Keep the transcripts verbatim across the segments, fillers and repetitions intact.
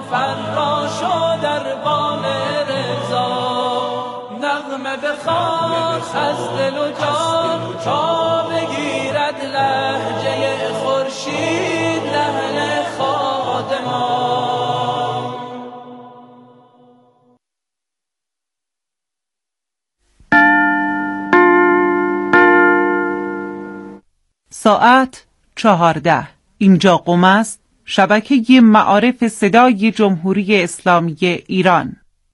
فراش و دربان رضا، نغمه بخواد از دل و جان تا بگیرد لهجه خورشید لحن خادمان. ساعت چهارده. اینجا قم است، شبکه معارف صدای جمهوری اسلامی ایران.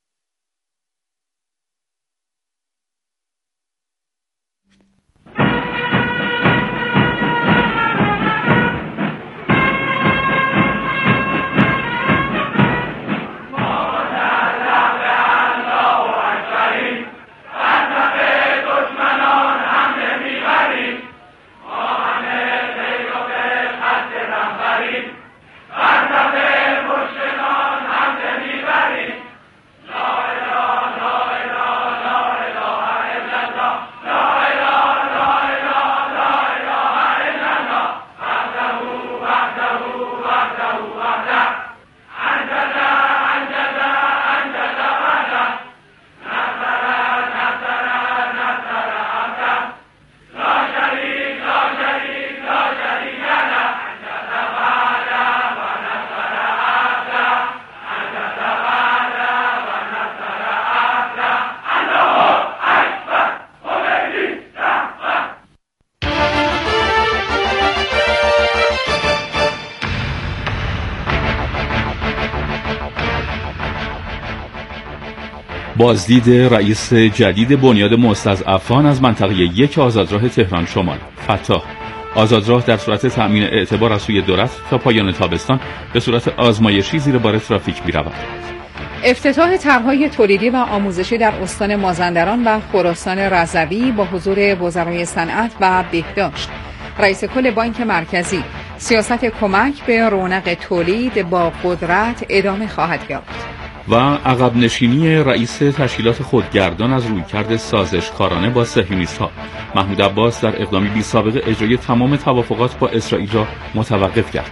بازدید رئیس جدید بنیاد مستضعفان از منطقه یک آزادراه تهران شمال. فتاح: آزادراه در صورت تأمین اعتبار از سوی دولت تا پایان تابستان به صورت آزمایشی زیر بار ترافیک می‌رود. افتتاح طرح‌های تولیدی و آموزشی در استان مازندران و خراسان رضوی با حضور وزرای صنعت و بهداشت. رئیس کل بانک مرکزی: سیاست کمک به رونق تولید با قدرت ادامه خواهد یافت. و عقب نشینی رئیس تشکیلات خودگردان از رویکرد سازشکارانه با صهیونیست‌ها. محمود عباس در اقدامی بی سابقه اجرای تمام توافقات با اسرائیل را متوقف کرد.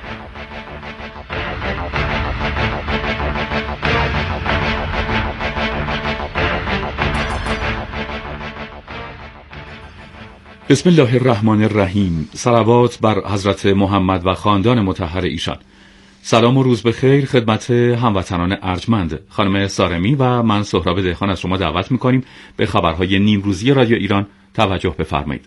بسم الله الرحمن الرحیم. صلوات بر حضرت محمد و خاندان مطهر ایشان. سلام و روز بخیر خدمت هموطنان ارجمند. خانم سارمی و من سهراب دهخان از شما دعوت می‌کنیم به خبرهای نیمروزی رادیو ایران توجه بفرمایید.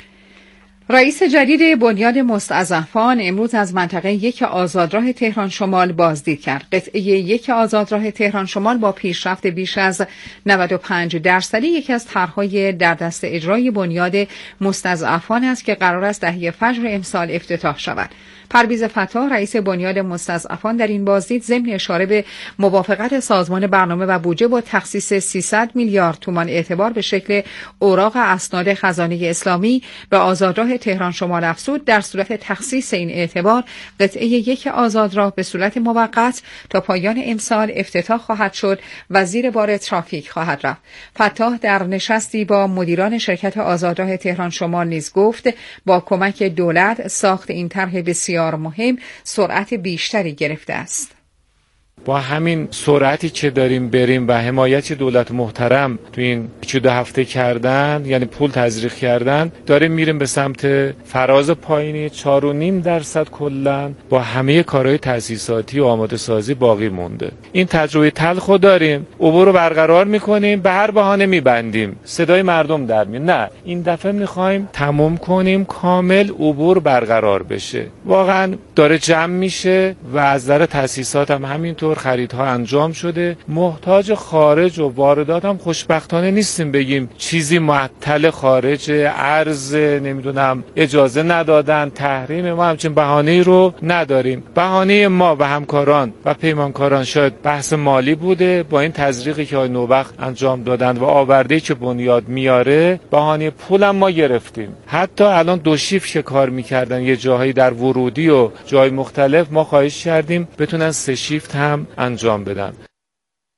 رئیس جدید بنیاد مستضعفان امروز از منطقه یک آزادراه تهران شمال بازدید کرد. قطعه یک آزادراه تهران شمال با پیشرفت بیش از نود و پنج درصدی یکی از طرح‌های در دست اجرای بنیاد مستضعفان است که قرار است دهه فجر امسال افتتاح شود. پرویز فتاح رئیس بنیاد مستضعفان در این بازدید ضمن اشاره به موافقت سازمان برنامه و بودجه با تخصیص سیصد میلیارد تومان اعتبار به شکل اوراق اسناد خزانه اسلامی به آزادراه تهران شمال افزود، در صورت تخصیص این اعتبار قطعه یک آزادراه به صورت موقت تا پایان امسال افتتاح خواهد شد و زیر بار ترافیک خواهد رفت. فتاح در نشستی با مدیران شرکت آزادراه تهران شمال نیز گفت با کمک دولت ساخت این طرح بسیار مهم سرعت بیشتری گرفته است. با همین سرعتی که داریم بریم و حمایت دولت محترم تو این دو هفته کردن، یعنی پول تزریق کردن، داریم میریم به سمت فراز پایینی چهار و نیم درصد کلا با همه کارهای تأسیساتی و آماده سازی باقی مونده. این تجربه تلخو داریم، عبور رو برقرار میکنیم، به هر بهانه میبندیم، صدای مردم در میاد. نه، این دفعه میخوایم تمام کنیم، کامل عبور برقرار بشه. واقعا داره جمع میشه و از نظر تأسیسات هم همینطور خریدها انجام شده. محتاج خارج و واردات هم خوشبختانه نیستیم بگیم چیزی معطل خارج، ارز نمیدونم اجازه ندادن، تحریم، ما همچین بهانه‌ای رو نداریم. بهانه ما و همکاران و پیمانکاران شاید بحث مالی بوده، با این تزریقی که آقای نوبخت انجام دادن و آورده‌ای که بنیاد میاره بهانه پولم ما گرفتیم. حتی الان دو شیفت که کار میکردن یه جاهایی در ورودی و جای مختلف، ما خواهش کردیم بتونن سه شیفت هم انجام بدن.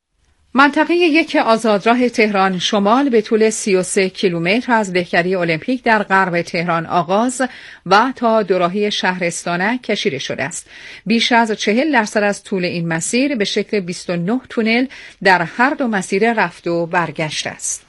منطقه یک آزادراه تهران شمال به طول سی و سه کیلومتر از دهکده المپیک در غرب تهران آغاز و تا دوراهی شهرستانک کشیده شده است. بیش از چهل درصد از طول این مسیر به شکل بیست و نه تونل در هر دو مسیر رفت و برگشت است.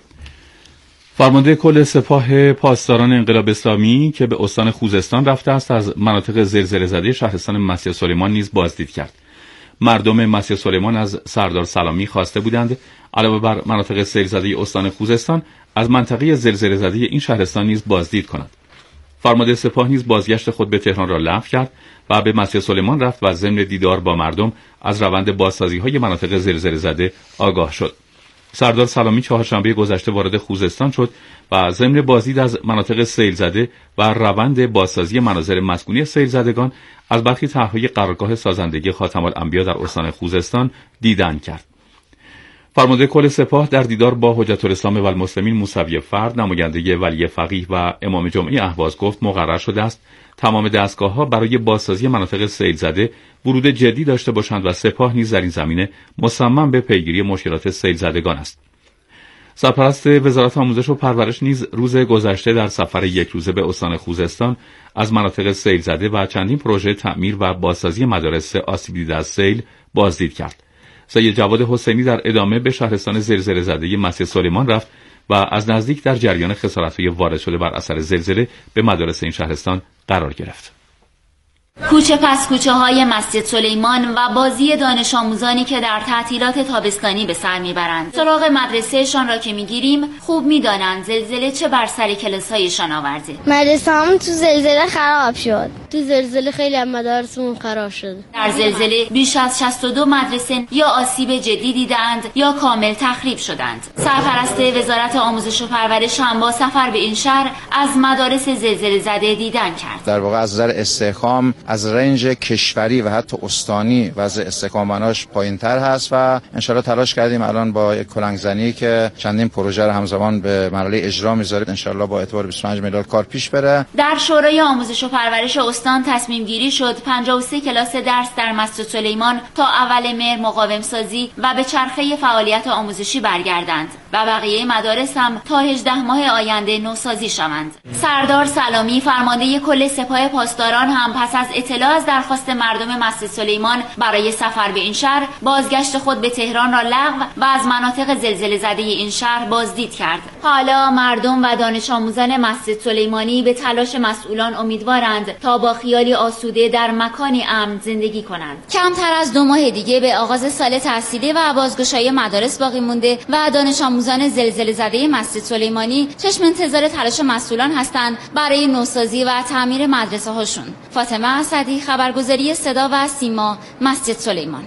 فرمانده کل سپاه پاسداران انقلاب اسلامی که به استان خوزستان رفته است، از مناطق زلزله زده شهرستان مسجد سلیمان نیز بازدید کرد. مردم مسجد سلیمان از سردار سلامی خواسته بودند علاوه بر مناطق سیل زده استان خوزستان از منطقه زلزله زده این شهرستان نیز بازدید کند. فرمانده سپاه نیز بازگشت خود به تهران را لغو کرد و به مسجد سلیمان رفت و ضمن دیدار با مردم از روند بازسازی‌های مناطق زلزله زده آگاه شد. سردار سلامی چهارشنبه گذشته وارد خوزستان شد و ضمن بازدید از مناطق سیل زده و روند بازسازی مناظر مسکونی سیل زدگان از برخی طرح‌های قرارگاه سازندگی خاتم الانبیا در استان خوزستان دیدن کرد. فرمانده کل سپاه در دیدار با حجت الاسلام و المسلمین موسوی فرد، نماینده ولی فقیه و امام جمعه اهواز گفت مقرر شده است تمام دستگاه‌ها برای بازسازی مناطق سیل زده ورود جدی داشته باشند و سپاه نیز در این زمینه مصمم به پیگیری مشکلات سیل زدگان است. سرپرست وزارت آموزش و پرورش نیز روز گذشته در سفر یک روزه به استان خوزستان از مناطق سیل زده و چندین پروژه تعمیر و بازسازی مدارس آسیب دیده از سیل بازدید کرد. سید جواد حسینی در ادامه به شهرستان زلزله زده مسجد سلیمان رفت و از نزدیک در جریان خسارت‌های وارد شده بر اثر زلزله به مدارس این شهرستان قرار گرفت. کوچه پس کوچه های مسجد سلیمان و بازی دانش آموزانی که در تعطیلات تابستانی به سر میبرند. سراغ مدرسهشان را که میگیریم خوب میدانند زلزله چه بر سر کلاس‌هایشان آورده. مدرسه همون تو زلزله خراب شد. تو زلزله خیلی از مدارسمون خراب شد. در زلزله بیش از شصت و دو مدرسه یا آسیب جدی دیدند یا کامل تخریب شدند. سرپرست وزارت آموزش و پرورش هم با سفر به این شهر از مدارس زلزله زده دیدن کرد. در واقع از نظر استحکام از رنج کشوری و حتی استانی وضع استحکامانش پایین‌تر هست و انشالله تلاش کردیم الان با یک کلنگزنی که چندین پروژه رو همزمان به مرحله اجرا میذاره انشالله با اعتبار بیست و پنج میلیارد کار پیش بره. در شورای آموزش و پرورش استان تصمیم گیری شد پنجاه و سه کلاس درس در مسجد سلیمان تا اول مهر مقاوم سازی و به چرخه فعالیت آموزشی برگردند و بقیه مدارس هم تا هجده ماه آینده نوسازی شوند. سردار سلامی فرمانده کل سپاه پاسداران هم پس از اطلاع از درخواست مردم مسجد سلیمان برای سفر به این شهر بازگشت خود به تهران را لغو و از مناطق زلزله زده این شهر بازدید کرد. حالا مردم و دانش آموزان مسجد سلیمانی به تلاش مسئولان امیدوارند تا با خیالی آسوده در مکانی امن زندگی کنند. کمتر از دو ماه دیگه به آغاز سال تحصیلی و بازگشایی مدارس باقی مونده و دانش آموزان زلزله زده مسجد سلیمانی چشم انتظار تلاش مسئولان هستند برای نوسازی و تعمیر مدرسه هاشون. فاطمه اسدی، خبرگزاری صدا و سیما، مسجد سلیمان.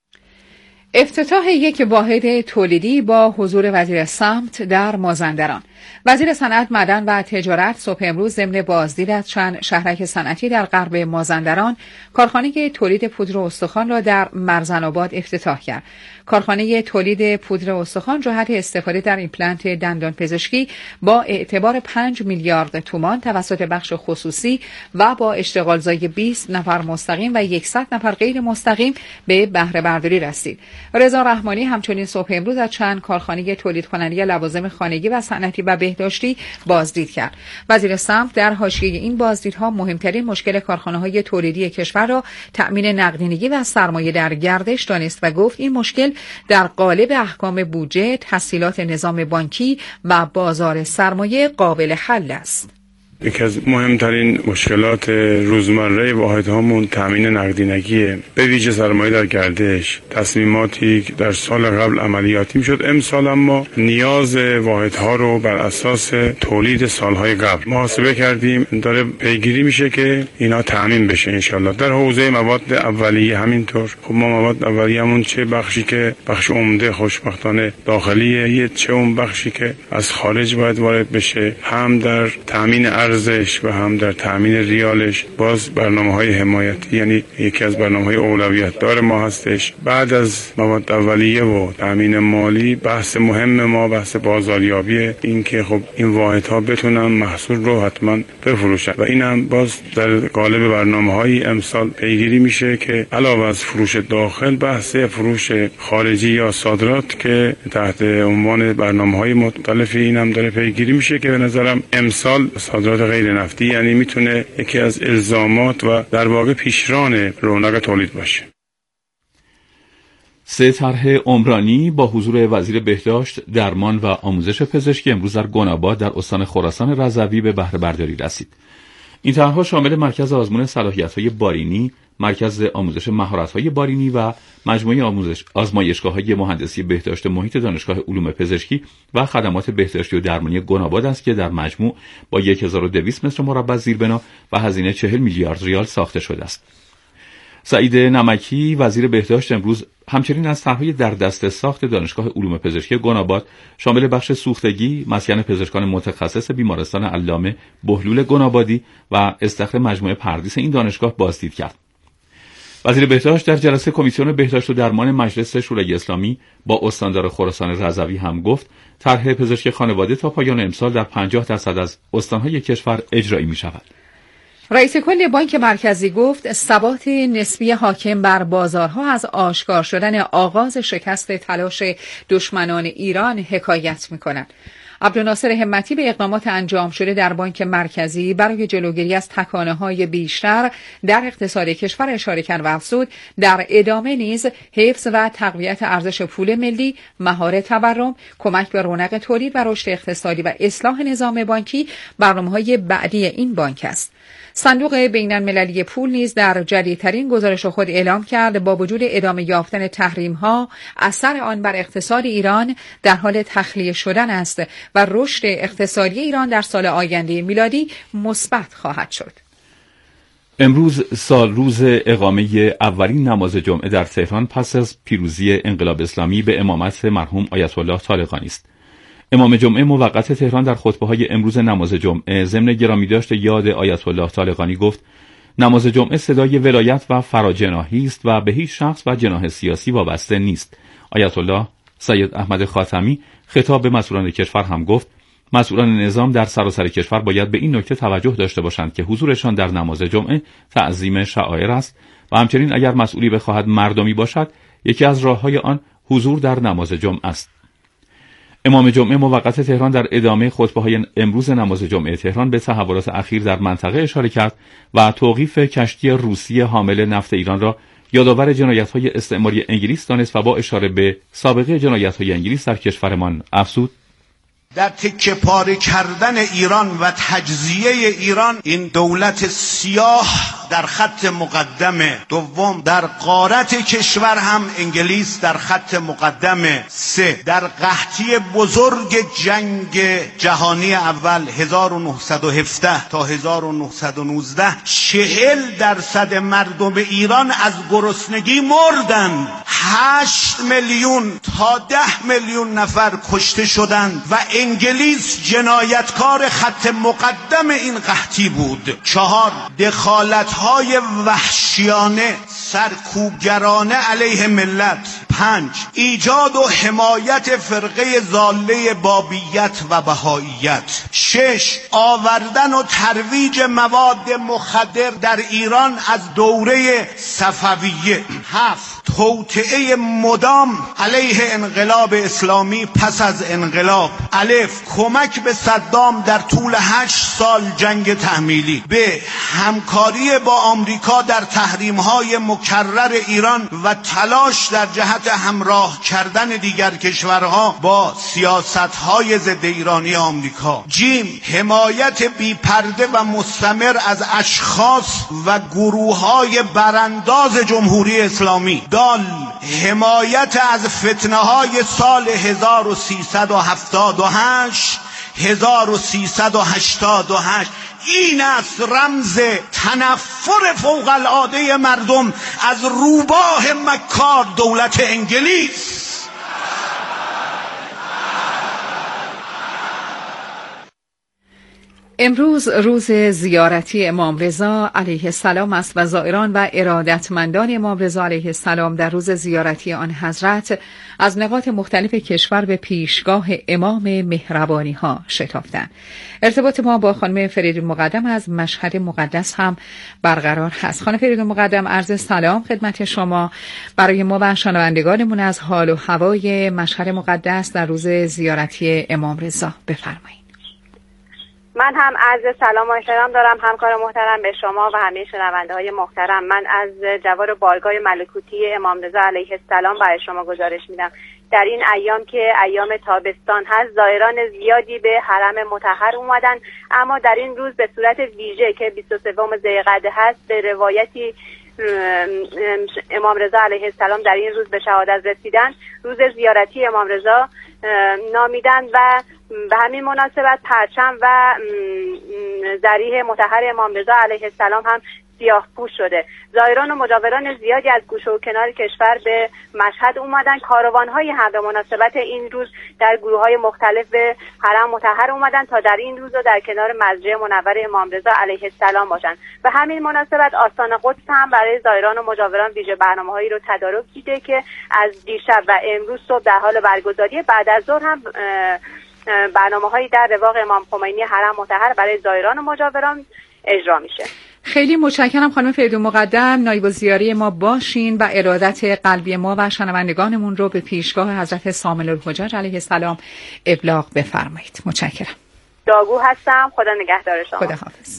افتتاح یک واحد تولیدی با حضور وزیر سمت در مازندران. وزیر صنعت، معدن و تجارت صبح امروز ضمن بازدید از چند شهرک صنعتی در غرب مازندران کارخانه تولید پودر استخوان را در مرزن‌آباد افتتاح کرد. کارخانه تولید پودر استخوان جهت استفاده در ایمپلنت دندان پزشکی با اعتبار پنج میلیارد تومان توسط بخش خصوصی و با اشتغالزایی بیست نفر مستقیم و صد نفر غیر مستقیم به بهره برداری رسید. رضا رحمانی همچنین صبح امروز از چند کارخانه تولید کننده لوازم خانگی و صنعتی و بهداشتی بازدید کرد. وزیر سمت در حاشیه این بازدیدها مهمترین مشکل کارخانه‌های تولیدی کشور را تأمین نقدینگی و سرمایه در گردش دانست و گفت این مشکل در قالب احکام بودجه، تسهیلات نظام بانکی و بازار سرمایه قابل حل است. یکی از مهمترین مشکلات روزمره واحدهامون تامین نقدینگیه، به ویژه سرمایه در گردش. تصمیماتی در سال قبل عملیاتی میشد، امسال اما نیاز واحدها رو بر اساس تولید سالهای قبل محاسبه کردیم. داره پیگیری میشه که اینا تامین بشه انشالله. در حوزه مواد اولیه همینطور. خب ما مواد اولیه‌مون چه بخشی که بخش عمده خوشبختانه داخلیه، چه اون بخشی که از خارج باید وارد بشه، هم در تامین ارزش و هم در تأمین ریالش باز برنامه‌های حمایتی، یعنی یکی از برنامه‌های اولویت دار ما هستش. بعد از مواد اولیه و تأمین مالی، بحث مهم ما بحث بازاریابی، این که خب این واحدها بتونن محصول رو حتما بفروشن و این هم باز در قالب برنامه‌های امسال پیگیری میشه که علاوه از فروش داخل، بحث فروش خارجی یا صادرات که تحت عنوان برنامه‌های مختلف این هم داره پیگیری میشه که به نظرم امسال صادرات غیر نفتی یعنی میتونه یکی از الزامات و در واقع پیشران رونق تولید باشه. سه طرح عمرانی با حضور وزیر بهداشت، درمان و آموزش پزشکی امروز در گناباد در استان خراسان رضوی به بهره برداری رسید. این طرح‌ها شامل مرکز آزمون صلاحیت‌های بارینی، مرکز آموزش مهارت‌های بارینی و مجموعه آموزش آزمایشگاه‌های مهندسی بهداشت محیط دانشگاه علوم پزشکی و خدمات بهداشتی و درمانی گناباد است که در مجموع با هزار و دویست متر مربع زیربنا و هزینه چهل میلیارد ریال ساخته شده است. سعید نمکی وزیر بهداشت امروز همچنین از طرح‌های در دست ساخت دانشگاه علوم پزشکی گناباد شامل بخش سوختگی، مسکن پزشکان متخصص بیمارستان علامه بهلول گنابادی و استخر مجموعه پردیس این دانشگاه بازدید کرد. وزیر بهداشت در جلسه کمیسیون بهداشت و درمان مجلس شورای اسلامی با استاندار خراسان رضوی هم گفت طرح پزشکی خانواده تا پایان امسال در پنجاه درصد از استان‌های کشور اجرایی می‌شود. رئیس کل بانک مرکزی گفت ثبات نسبی حاکم بر بازارها از آشکار شدن آغاز شکست تلاش دشمنان ایران حکایت می‌کند. عبدالناصر همتی به اقدامات انجام شده در بانک مرکزی برای جلوگیری از تکانه‌های بیشتر در اقتصاد کشور اشاره کرد و افزود در ادامه نیز حفظ و تقویت ارزش پول ملی، مهار تورم، کمک به رونق تولید و رشد اقتصادی و اصلاح نظام بانکی برنامه‌های بعدی این بانک است. صندوق بین‌المللی پول نیز در جدیدترین گزارش خود اعلام کرد با وجود ادامه یافتن تحریم‌ها، اثر آن بر اقتصاد ایران در حال تخلیه شدن است و رشد اقتصادی ایران در سال آینده میلادی مثبت خواهد شد. امروز سال روز اقامه اولین نماز جمعه در تهران پس از پیروزی انقلاب اسلامی به امامت مرحوم آیت الله طالقانی است. امام جمعه موقت تهران در خطبه‌های امروز نماز جمعه ضمن گرامیداشت یاد آیت الله طالقانی گفت نماز جمعه صدای ولایت و فراجناحی است و به هیچ شخص و جناح سیاسی وابسته نیست. آیت الله سید احمد خاتمی خطاب به مسئولان کشور هم گفت مسئولان نظام در سراسر کشور باید به این نکته توجه داشته باشند که حضورشان در نماز جمعه تعظیم شعائر است و همچنین اگر مسئولی بخواهد مردمی باشد یکی از راه‌های آن حضور در نماز جمعه است. امام جمعه موقت تهران در ادامه خطبه‌های امروز نماز جمعه تهران به تحولات اخیر در منطقه اشاره کرد و توقیف کشتی روسی حامل نفت ایران را یادآور جنایت‌های استعماری انگلیس دانست و با اشاره به سابقه جنایت‌های انگلیس در کشورمان افزود در تکه پاره کردن ایران و تجزیه ایران این دولت سیاه در خط مقدمه. دوم در غارت کشور هم انگلیس در خط مقدمه. سه در قحطی بزرگ جنگ جهانی اول هزار و نهصد و هفده تا هزار و نهصد و نوزده چهل درصد مردم ایران از گرسنگی مردند. هشت میلیون تا ده میلیون نفر کشته شدند و انگلیس جنایتکار خط مقدم این قحطی بود. چهار دخالت‌های وحشیانه سرکوبگرانه علیه ملت. پنج ایجاد و حمایت فرقه ضاله بابیت و بهائیت. شش آوردن و ترویج مواد مخدر در ایران از دوره صفویه. هفت توطئه مدام علیه انقلاب اسلامی پس از انقلاب. الف کمک به صدام در طول هشت سال جنگ تحمیلی. ب همکاری با آمریکا در تحریم‌های مکرر ایران و تلاش در جهت همراه کردن دیگر کشورها با سیاست‌های ضد ایرانی آمریکا. جیم حمایت بی‌پرده و مستمر از اشخاص و گروه‌های برانداز جمهوری اسلامی. دال حمایت از فتنه‌های سال هزار و سیصد و هفتاد و هشت هزار و سیصد و هشتاد و هشت. این است رمز تنفر فوق العاده مردم از روباه مکار دولت انگلیس. امروز روز زیارتی امام رضا علیه السلام است و زائران و ارادتمندان امام رضا علیه السلام در روز زیارتی آن حضرت از نقاط مختلف کشور به پیشگاه امام مهربانی ها شتافتند. ارتباط ما با خانم فریدون مقدم از مشهد مقدس هم برقرار هست. خانم فریدون مقدم، عرض سلام خدمت شما. برای ما و شنوندگانمون از حال و هوای مشهد مقدس در روز زیارتی امام رضا بفرمایید. من هم عرض سلام و احترام دارم همکار محترم به شما و همه شنونده های محترم. من از جوار بارگاه ملکوتی امام رضا علیه السلام برای شما گزارش میدم. در این ایام که ایام تابستان هست، زائران زیادی به حرم مطهر اومدن، اما در این روز به صورت ویژه که بیست و سوم ذوالقعده هست، به روایتی امام رضا علیه السلام در این روز به شهادت رسیدن، روز زیارتی امام رضا نامیدن و به همین مناسبت پرچم و ضریح مطهر امام رضا علیه السلام هم سیاه پوش شده. زائران و مجاوران زیادی از گوشه و کنار کشور به مشهد اومدن. کاروان‌هایی هم به مناسبت این روز در گروه‌های مختلف به حرم مطهر اومدن تا در این روز و در کنار مسجد منور امام رضا علیه السلام باشن. به همین مناسبت آستان قدس هم برای زائران و مجاوران ویژه برنامه‌هایی رو تدارک دیده که از دیشب و امروز صبح در حال برگزاری، بعد از ظهر هم برنامه‌هایی در رواق امام خمینی حرم مطهر برای زائران و مجاوران اجرا میشه. خیلی متشکرم خانم فریدون مقدم. نایب الزیاری ما باشین و ارادت قلبی ما و شنوندگانمون رو به پیشگاه حضرت صامل الحجج علیه السلام ابلاغ بفرمایید. متشکرم. داگو هستم. خدا نگهدار شما. خداحافظ.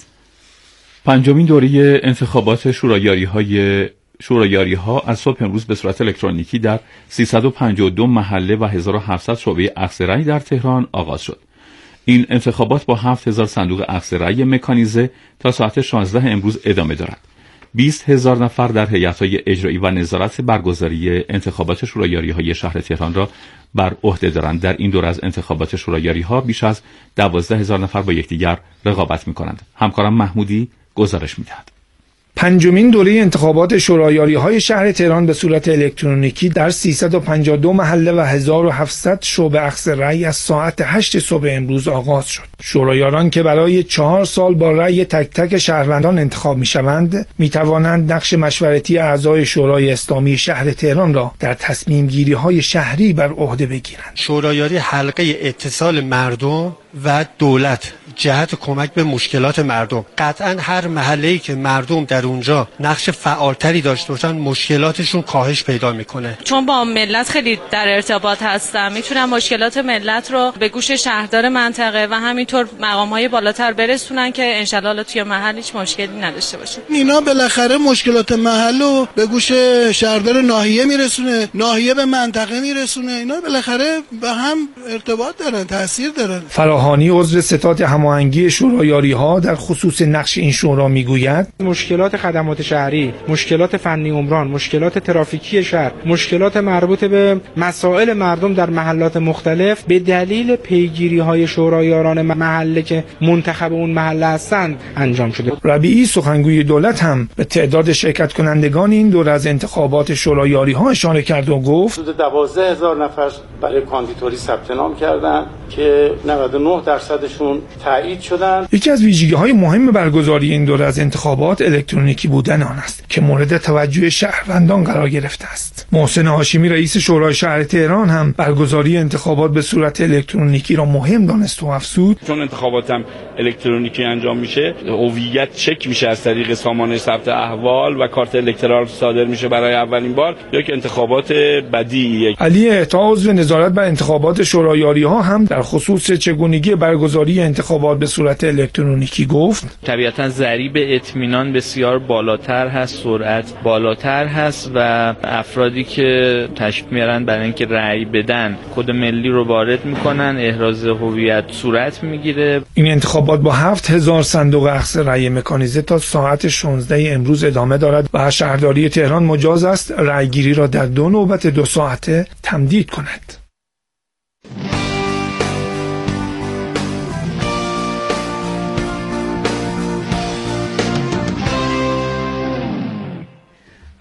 پنجمین دوره انتخابات شورایاری‌های شورایاری‌ها از صبح امروز به صورت الکترونیکی در سیصد و پنجاه و دو محله و هزار و هفتصد شعبه اخذ رأی در تهران آغاز شد. این انتخابات با هفت هزار صندوق اخذ رأی مکانیزه تا ساعت شانزده امروز ادامه دارد. بیست هزار نفر در هیئت‌های اجرایی و نظارت برگزاری انتخابات شورایاری‌های شهر تهران را بر عهده دارند. در این دوره از انتخابات شورایاری‌ها بیش از دوازده هزار نفر با یکدیگر رقابت می‌کنند. همکارم محمودی گزارش می‌دهد. پنجمین دوره انتخابات شورایاری‌های شهر تهران به صورت الکترونیکی در سیصد و پنجاه و دو محله و هزار و هفتصد شعبه اخذ رأی از ساعت هشت صبح امروز آغاز شد. شورایاران که برای چهار سال با رأی تک تک شهروندان انتخاب می‌شوند، می‌توانند نقش مشورتی اعضای شورای اسلامی شهر تهران را در تصمیم گیری‌های شهری بر عهده بگیرند. شورایاری حلقه اتصال مردم و دولت جهت کمک به مشکلات مردم. قطعا هر محله‌ای که مردم در اونجا نقش فعالتری داشته باشن، مشکلاتشون کاهش پیدا میکنه. چون با ملت خیلی در ارتباط هستم، میتونم مشکلات ملت رو به گوش شهردار منطقه و همینطور مقام‌های بالاتر برسونن که انشالله توی محل هیچ مشکلی نداشته باشه. اینا بالاخره مشکلات محل رو به گوش شهردار ناحیه میرسونه، ناحیه به منطقه میرسونه. اینا بالاخره به هم ارتباط دارن، تاثیر دارن. فراهانی عضو ستاد هماهنگی شورایاری‌ها در خصوص نقش این شورا میگوید: مشکلات خدمات شهری، مشکلات فنی عمران، مشکلات ترافیکی شهر، مشکلات مربوط به مسائل مردم در محلات مختلف به دلیل پیگیری‌های شورایاران محله که منتخب اون محله هستند انجام شده. ربیعی سخنگوی دولت هم به تعداد شرکت کنندگان این دوره از انتخابات شورایاری‌ها اشاره کرد و گفت: حدود دوازده هزار نفر برای کاندیدوری ثبت نام کردند که نود و نه درصدشون تایید شدند. یکی از ویژگی‌های مهم برگزاری این دوره از انتخابات الکترونیکی بودن آن است که مورد توجه شهروندان قرار گرفته است. محسن هاشمی رئیس شورای شهر تهران هم برگزاری انتخابات به صورت الکترونیکی را مهم دانست و افزود: چون انتخابات هم الکترونیکی انجام میشه، هویت چک میشه از طریق سامانه ثبت احوال و کارت الکترال صادر میشه برای اولین بار. یک انتخابات بدیعیه. علی عطا عضو نظارت بر انتخابات شورایاری‌ها هم در خصوص چگونگی برگزاری انتخابات به صورت الکترونیکی گفت: طبیعتاً ضریب اطمینان بسیار بالاتر هست، سرعت بالاتر هست و افرادی که تشریف میارن برای اینکه رأی بدن کد ملی رو وارد میکنن، احراز هویت صورت میگیره. این انتخابات با هفت هزار صندوق اخذ رأی مکانیزه تا ساعت شانزده امروز ادامه دارد و شهرداری تهران مجاز است رأیگیری را در دو نوبت دو ساعته تمدید کند.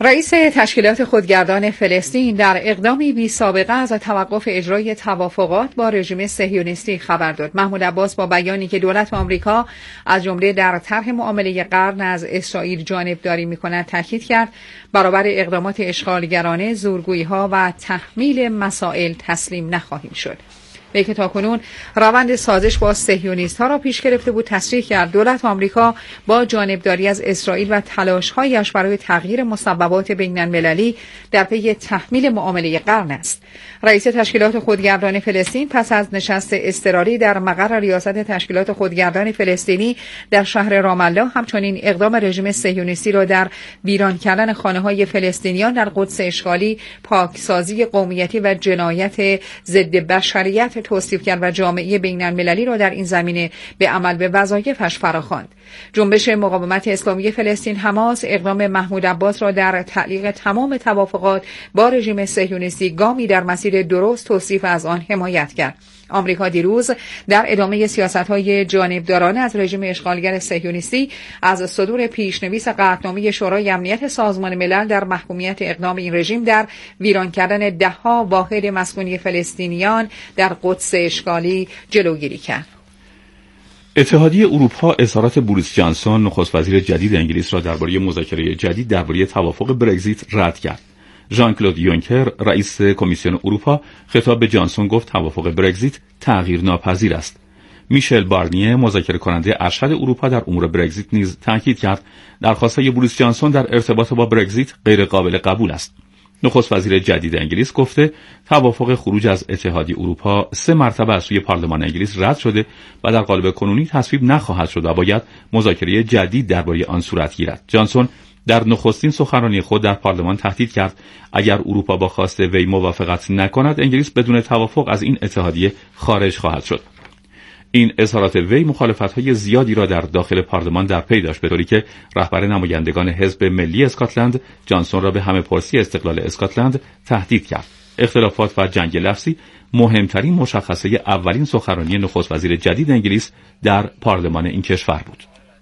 رئیس تشکیلات خودگردان فلسطین در اقدامی بی سابقه از توقف اجرای توافقات با رژیم صهیونیستی خبر داد. محمود عباس با بیانی که دولت آمریکا از جمله در طرح معامله قرن از اسرائیل جانبداری می‌کند تاکید کرد برابر اقدامات اشغالگرانه، زورگویی‌ها و تحمیل مسائل تسلیم نخواهیم شد. به که تاکنون روند سازش با صهیونیست‌ها را پیش گرفته بود، تصریح کرد دولت آمریکا با جانبداری از اسرائیل و تلاش‌هایش برای تغییر مصوبات بین‌المللی در پی تحمیل معامله قرن است. رئیس تشکیلات خودگردان فلسطین پس از نشست اضطراری در مقر ریاست تشکیلات خودگردان فلسطینی در شهر رام الله همچنین اقدام رژیم صهیونیستی را در ویران کردن خانه‌های فلسطینیان در قدس اشغالی، پاکسازی قومیتی و جنایت ضد بشریت توصیف کرد و جامعه بین‌المللی را در این زمینه به عمل به وظایفش فراخواند. جنبش مقاومت اسلامی فلسطین حماس اقدام محمود عباس را در تعلیق تمام توافقات با رژیم صهیونیستی گامی در مسیر درست توصیف از آن حمایت کرد. آمریکا دیروز در ادامه سیاست‌های جانبدارانه از رژیم اشغالگر صهیونیستی از صدور پیشنویس قطعنامه شورای امنیت سازمان ملل در محکومیت اقدام این رژیم در ویران کردن ده‌ها واحد مسکونی فلسطینیان در قدس اشغالی جلوگیری کرد. اتحادیه اروپا اظهارات بوریس جانسون نخست وزیر جدید انگلیس را درباره مذاکره جدید درباره توافق برگزیت رد کرد. ژان کلود یونکر رئیس کمیسیون اروپا خطاب به جانسون گفت توافق برگزیت تغییر ناپذیر است. میشل بارنیه مذاکره کننده ارشد اروپا در امور برگزیت نیز تاکید کرد درخواست‌های بوریس جانسون در ارتباط با برگزیت غیر قابل قبول است. نخست وزیر جدید انگلیس گفته توافق خروج از اتحادیه اروپا سه مرتبه از سوی پارلمان انگلیس رد شده و در قالب کنونی تصویب نخواهد شد و باید مذاکره جدید درباره آن صورت گیرد. جانسون در نخستین سخنرانی خود در پارلمان تهدید کرد اگر اروپا با خواست وی موافقت نکند انگلیس بدون توافق از این اتحادیه خارج خواهد شد. این اظهارات وی مخالفت‌های زیادی را در داخل پارلمان در پی داشت، به طوری که رهبر نمایندگان حزب ملی اسکاتلند جانسون را به همه‌پرسی استقلال اسکاتلند تهدید کرد. اختلافات و جنگ لفظی مهمترین مشخصه اولین سخنرانی نخست وزیر جدید انگلیس در پارلمان این کشور بود.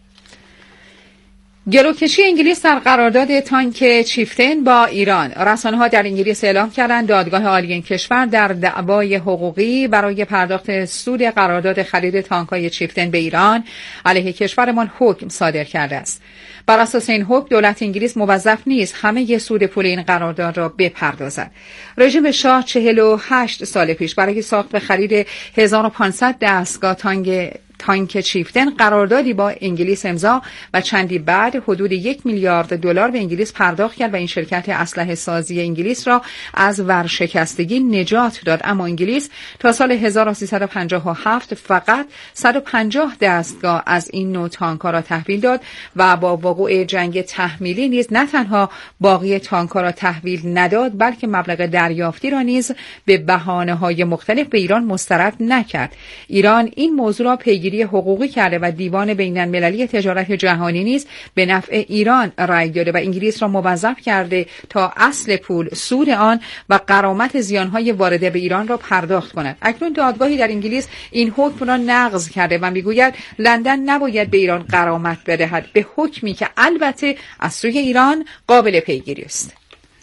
گروکشی انگلیس در قرارداد تانک چیفتن با ایران. رسانه‌ها در انگلیس اعلام کردند دادگاه عالی این کشور در دعوای حقوقی برای پرداخت سود قرارداد خرید تانک‌های چیفتن به ایران علیه کشورمان حکم صادر کرده است. بر اساس این حکم دولت انگلیس موظف نیست همه سود پول این قرارداد را بپردازد. رژیم شاه چهل و هشت سال پیش برای ساخت و خرید هزار و پانصد دستگاه تانک تانک چیفتن قراردادی با انگلیس امضا و چندی بعد حدود یک میلیارد دلار به انگلیس پرداخت کرد و این شرکت اسلحه سازی انگلیس را از ورشکستگی نجات داد. اما انگلیس تا سال هزار و سیصد و پنجاه و هفت فقط صد و پنجاه دستگاه از این نوع تانک‌ها را تحویل داد و با وقوع جنگ تحمیلی نیز نه تنها باقی تانک‌ها را تحویل نداد بلکه مبلغ دریافتی را نیز به بهانه‌های مختلف به ایران مسترد نکرد. ایران این موضوع را پیگیری حقوقی کرده و دیوان بین‌المللی تجارت جهانی نیز به نفع ایران رأی داده و انگلیس را موظف کرده تا اصل پول، سود آن و غرامت زیانهای وارده به ایران را پرداخت کند. اکنون دادگاهی در انگلیس این حکم را نقض کرده و میگوید لندن نباید به ایران غرامت بدهد به حکمی که البته از سوی ایران قابل پیگیری است.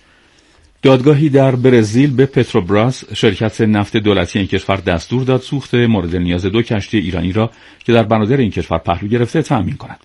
دادگاهی در برزیل به پتروبراس شرکت نفت دولتی این کشور دستور داد سوخت مورد نیاز دو کشتی ایرانی را که در بنادر این کشور پهلو گرفته تأمین کند.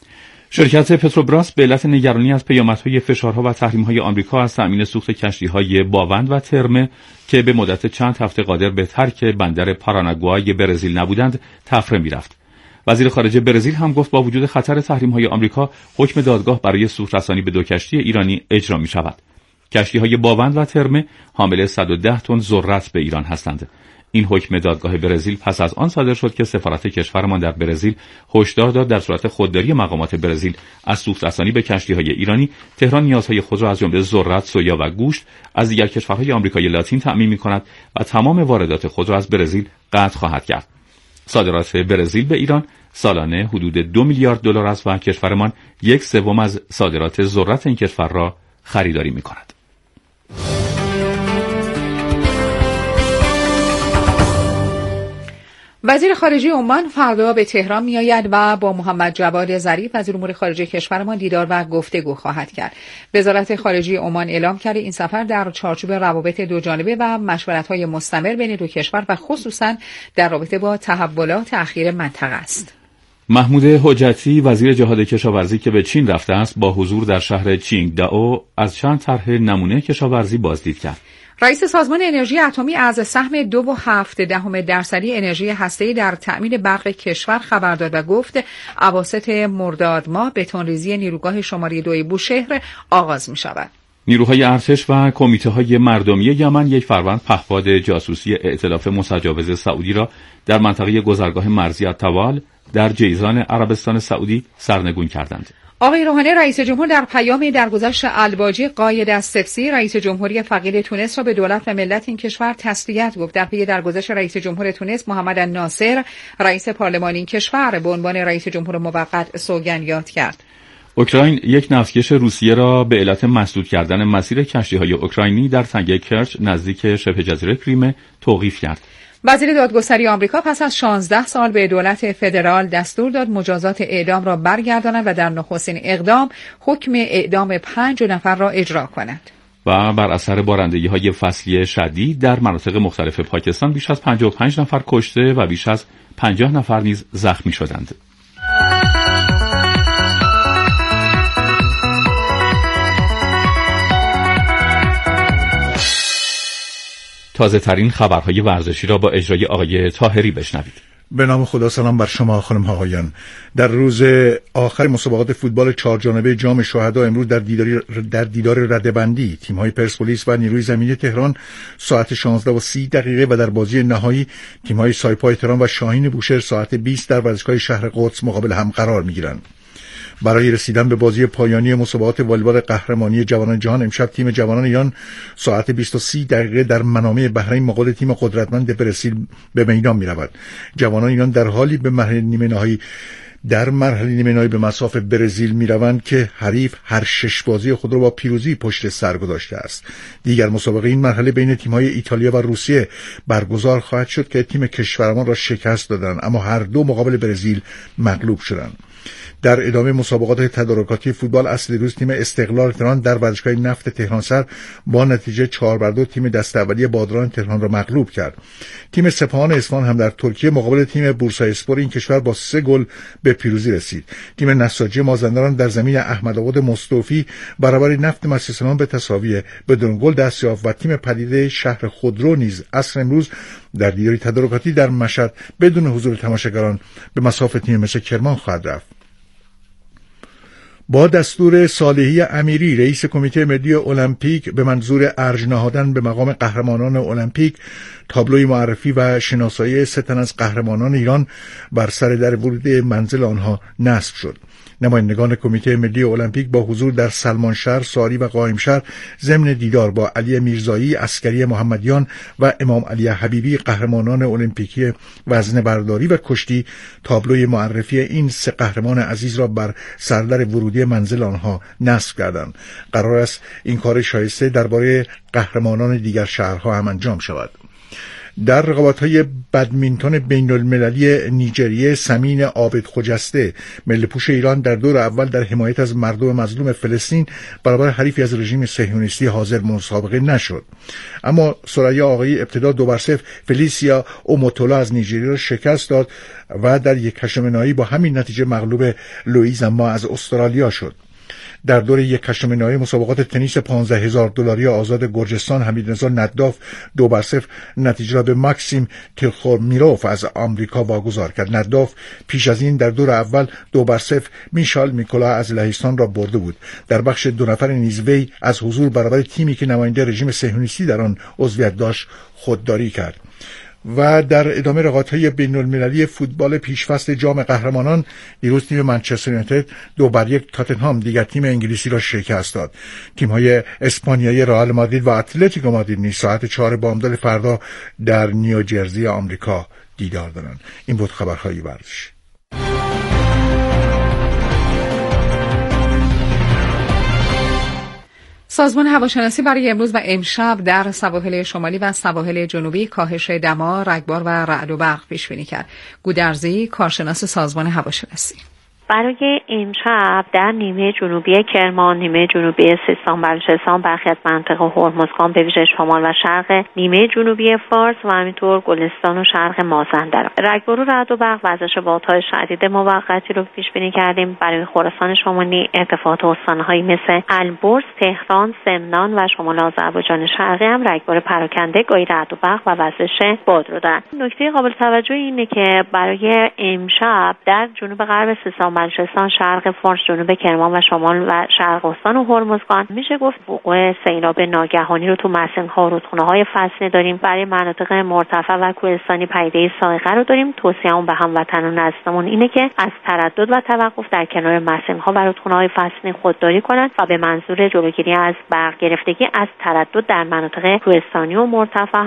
شرکت پتروبراس به علت نگرانی از پیامدهای فشارها و تحریم‌های آمریکا از تأمین سوخت کشتی‌های باوند و ترمه که به مدت چند هفته قادر به ترک بندر پاراناگوای برزیل نبودند تفره می‌رفت. وزیر خارجه برزیل هم گفت با وجود خطر تحریم‌های آمریکا حکم دادگاه برای سوخت رسانی به دو کشتی ایرانی اجرا می‌شود. کشتی‌های باوند و ترمه حامل صد و ده تن ذرت به ایران هستند. این حکم دادگاه برزیل پس از آن صادر شد که سفارت کشورمان در برزیل هشدار داد در صورت خودداری مقامات برزیل از سوخت رسانی به کشتی‌های ایرانی، تهران نیازهای خود را از جمله ذرت، سویا و گوشت از دیگر کشورهای آمریکای لاتین تأمین می‌کند و تمام واردات خود را از برزیل قطع خواهد کرد. صادرات برزیل به ایران سالانه حدود دو میلیارد دلار است و کشورمان یک سوم از صادرات ذرت این کشور را خریداری می‌کند. وزیر خارجه عمان فردا به تهران میآید و با محمد جواد ظریف وزیر امور خارجه کشورمان دیدار و گفتگو خواهد کرد. وزارت خارجه عمان اعلام کرده این سفر در چارچوب روابط دوجانبه و مشورت‌های مستمر بین دو کشور و خصوصاً در رابطه با تحولات اخیر منطقه است. محمود حجتی وزیر جهاد کشاورزی که به چین رفته است با حضور در شهر چینگدائو از چند طرح نمونه کشاورزی بازدید کرد. رئیس سازمان انرژی اتمی از سهم دو و هفت دهم درصدی انرژی هسته‌ای در تأمین برق کشور خبر داد و گفت اواسط مرداد ماه بتون‌ریزی نیروگاه شماره دو بوشهر آغاز می شود. نیروهای ارتش و کمیته‌های مردمی یمن یک فروند پهپاد جاسوسی ائتلاف متجاوز سعودی را در منطقه گذرگاه مرزی الطوال در جیزان عربستان سعودی سرنگون کردند. آقای روحانی رئیس جمهور در پیامی درگذشت الباجی قاید السبسی رئیس جمهوری فقید تونس را به دولت و ملت این کشور تسلیت گفت. در پی درگذشت رئیس جمهور تونس محمد الناصر رئیس پارلمان این کشور به عنوان رئیس جمهور موقت سوگند یاد کرد. اوکراین یک نفتکش روسیه را به علت مسدود کردن مسیر کشتی‌های اوکراینی در تنگه کرچ نزدیک شبه جزیره کریم توقیف کرد. وزیر دادگستری آمریکا پس از شانزده سال به دولت فدرال دستور داد مجازات اعدام را برگرداند و در نخستین اقدام حکم اعدام پنج نفر را اجرا کند. و بر اثر بارندگی‌های فصلی شدید در مناطق مختلف پاکستان بیش از پنجاه و پنج نفر کشته و بیش از پنجاه نفر نیز زخمی شدند. تازه ترین خبرهای ورزشی را با اجرای آقای طاهری بشنوید. به نام خدا، سلام بر شما خانم ها آقایان. در روز آخر مسابقات فوتبال چهارجانبه جام شهدا امروز در دیدار در دیدار رده‌بندی تیم‌های پرسپولیس و نیروی زمینی تهران ساعت شانزده و سی دقیقه و در بازی نهایی تیم‌های سایپا تهران و شاهین بوشهر ساعت بیست در ورزشگاه شهر قدس مقابل هم قرار می‌گیرند. برای رسیدن به بازی پایانی مسابقات والیبال قهرمانی جوانان جهان امشب تیم جوانان ایران ساعت بیست و سی دقیقه در منامه بحرین مقابل تیم قدرتمند برزیل به میدان می‌رود. جوانان ایران در حالی به مرحله نیمه نهایی در مرحله نیمه نهایی به مصاف برزیل می‌روند که حریف هر شش بازی خود را با پیروزی پشت سر گذاشته است. دیگر مسابقه این مرحله بین تیم‌های ایتالیا و روسیه برگزار خواهد شد که تیم کشورمان را شکست دادند، اما هر دو مقابل برزیل مغلوب شدند. در ادامه مسابقات تدارکاتی فوتبال اصل روز تیم استقلال تهران در ورزشگاه نفت تهران سر با نتیجه چهار بر دو تیم دست اولیه بادران تهران را مغلوب کرد. تیم سپاهان اصفهان هم در ترکیه مقابل تیم بورسایسپور این کشور با سه گل به پیروزی رسید. تیم نساجی مازندران در زمین احمدآباد مستوفی برابر نفت مسیسلمان به تساوی بدون گل دست یافت و تیم پدیده شهر خودرو نیز عصر امروز در دیداری تدارکاتی در مشهد بدون حضور تماشاگران به مصاف تیم مس کرمان خواهد رفت. با دستور صالحی امیری رئیس کمیته ملی المپیک به منظور ارج نهادن به مقام قهرمانان المپیک تابلوی معرفی و شناسایی سه تن از قهرمانان ایران بر سر در ورود منزل آنها نصب شد. نمایندگان کمیته ملی المپیک با حضور در سلمانشهر، ساری و قائمشهر ضمن دیدار با علی میرزایی، عسکری محمدیان و امام علی حبیبی قهرمانان المپیکی وزنه برداری و کشتی تابلوی معرفی این سه قهرمان عزیز را بر سردر ورودی منزل آنها نصب کردند. قرار است این کار شایسته درباره قهرمانان دیگر شهرها هم انجام شود. در رقابت‌های بدمینتون بین‌المللی نیجریه سمین عابد خجسته ملی‌پوش ایران در دور اول در حمایت از مردم مظلوم فلسطین برابر حریفی از رژیم صهیونیستی حاضر مسابقه نشد. اما ثریا آقایی ابتدا دو بر صفر فلیسیا اوموتولا از نیجریه را شکست داد و در یک هشتم نهایی با همین نتیجه مغلوب لوئیز اما از استرالیا شد. در دور یک هشتم نهایی مسابقات تنیس پانزده هزار دلاری آزاد گرجستان حمیدرضا نداف دو بر صفر نتیجه را به ماکسیم تیخومیروف از آمریکا واگذار کرد. نداف پیش از این در دور اول دو بر صفر میشال میکولا از لهستان را برده بود. در بخش دو نفر نیز وی از حضور برابر تیمی که نماینده رژیم صهیونیستی در آن عضویت داشت خودداری کرد. و در ادامه رقابت‌های بین‌المللی فوتبال پیشفصل جام قهرمانان دیروز تیم منچستر یونایتد دو بر یک تاتنهام دیگر تیم انگلیسی را شکست داد. تیم‌های اسپانیایی رئال مادرید و اتلتیکو مادرید نیز ساعت چهار بامداد فردا در نیوجرسی آمریکا دیدار دارند. این بود خبرهای ورزشی. سازمان هواشناسی برای امروز و امشب در سواحل شمالی و سواحل جنوبی کاهش دما، رگبار و رعد و برق پیش بینی کرد. گودرزی، کارشناس سازمان هواشناسی: برای امشب در نیمه جنوبی کرمان، نیمه جنوبی سیستان بلوچستان، برخی از مناطق هرمزگان به ویژه شمال و شرق نیمه جنوبی فارس و همینطور گلستان و شرق مازندران، رگبار و رعد و برق وزش بادهای شدید موقتی رو پیش بینی کردیم. برای خراسان شمالی ارتفاعات استان‌هایی مثل البرز، تهران، سمنان و شمال آذربایجان شرقی هم رگبار پراکنده، گاهی رعد و برق و وزش باد رو دارن. نکته قابل توجه اینه که برای امشب در جنوب غرب سیستان بلوچستان، شرق فارس، جنوب کرمان و شمال و شرق استان و هرمزگان میشه گفت وقوع سیلاب ناگهانی رو تو مسن‌ها و رودخونه‌های فصلی داریم. برای مناطق مرتفع و کوهستانی پدیده سائقه رو داریم. توصیه‌مون به هموطنان عزیزمون اینه که از تردد و توقف در کنار مسن‌ها و رودخونه‌های فصلی خودداری کنند و به منظور جلوگیری از برق گرفتگی از تردد در مناطق کوهستانی و مرتفع